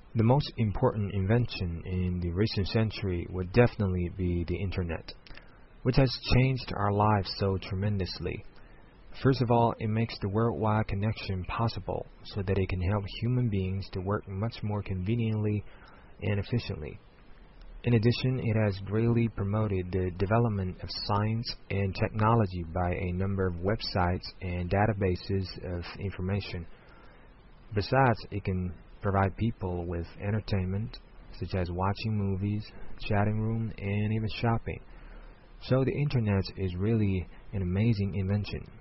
The most important invention in the recent century would definitely be the Internet, which has changed our lives so tremendously. First of all, it makes the worldwide connection possible so that it can help human beings to work much more conveniently and efficiently. In addition, it has greatly promoted the development of science and technology by a number of websites and databases of information. Besides, it can provide people with entertainment, such as watching movies, chatting room, and even shopping. So the Internet is really an amazing invention.